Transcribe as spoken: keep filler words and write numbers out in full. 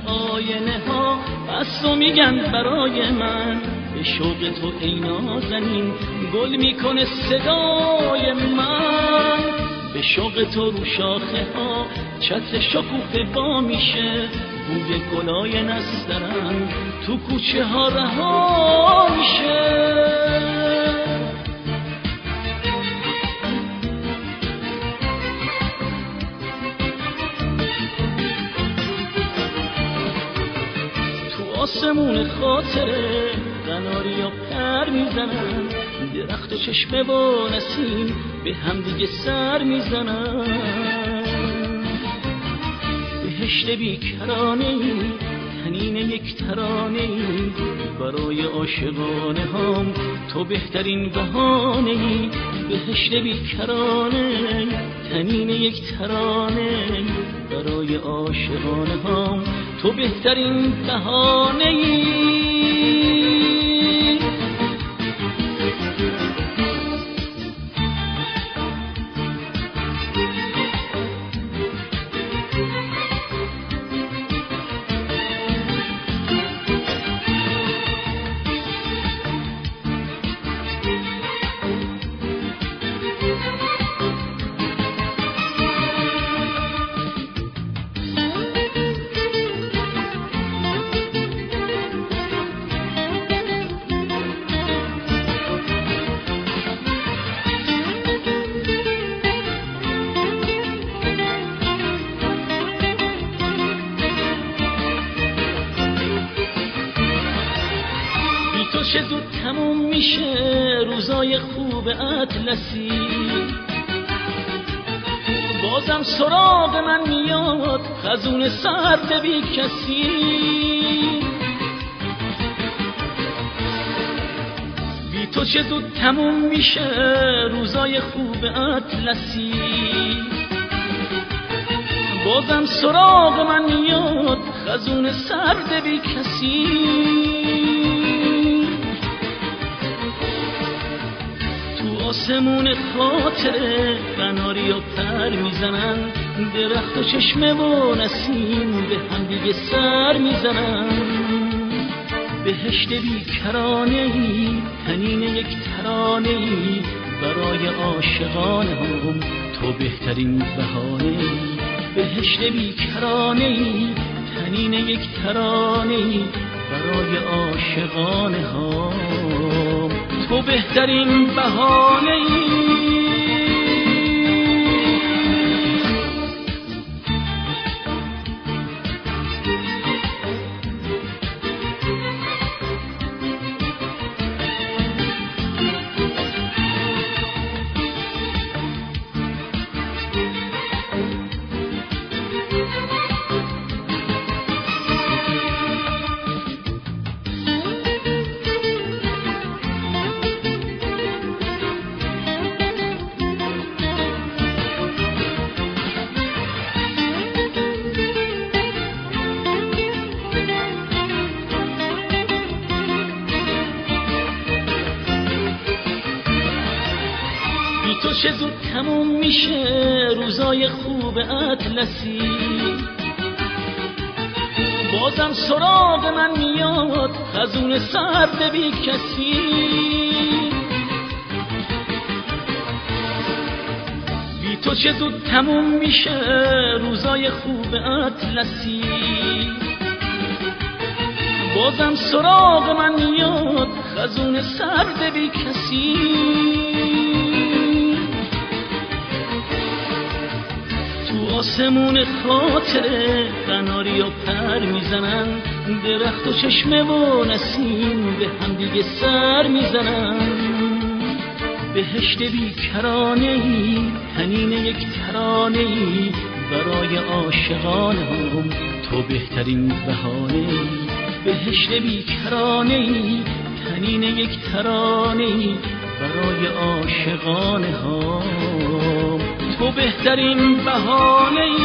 آینه ها بس و میگن برای من، به شوق تو ای نازنین گل میکنه صدای من. به شوق تو رو شاخه ها چتر شکوفه با میشه، بوی گلای نسترن تو کوچه ها رها میشه. آسمون خاطره قناری و پر میزنن، درخت و چشمه با نسیم به هم دیگه سر میزنن. بهشت بیکرانه‌ای تنین یک ترانه‌ای، برای عاشقانه هام تو بهترین بهانه‌ای. بهشت بیکرانه تنین یک ترانه‌ای، برای عاشقانه هام تو بهترین بهانه‌ای. چه زود تموم میشه روزای خوب اطلسی، بازم سراغ من میاد خزون سرد بی کسی. بی تو چه زود تموم میشه روزای خوب اطلسی، بازم سراغ من میاد خزون سرد بی کسی. آسمون خاطره قناری و پر میزنن، درخت و چشمه و نسیم به هم دیگه سر میزنن. بهشت بیکرانه‌ای تنین یک ترانه‌ای، برای عاشقانه هم تو بهترین بهانه‌ای. بهشت بیکرانه‌ای تنین یک ترانه‌ای، برای عاشقانه هم تو بهترین بهانه‌ای. تو چه زود تموم میشه روزای خوب اطلسی، بازم سراغ من میاد خزون سرد بی کسی. بی تو چه زود تموم میشه روزای خوب اطلسی، بازم سراغ من میاد خزون سرد بی کسی. آسمون خاطره قناری و پر میزنن، درخت و چشمه و نسیم به هم دیگه سر میزنن. بهشت بیکرانه‌ای تنین یک ترانه‌ای، برای عاشقانه هم تو بهترین بهانه‌ای. بهشت بیکرانه‌ای تنین یک ترانه‌ای، برای عاشقانه هم تو بهترین بهانه‌ای.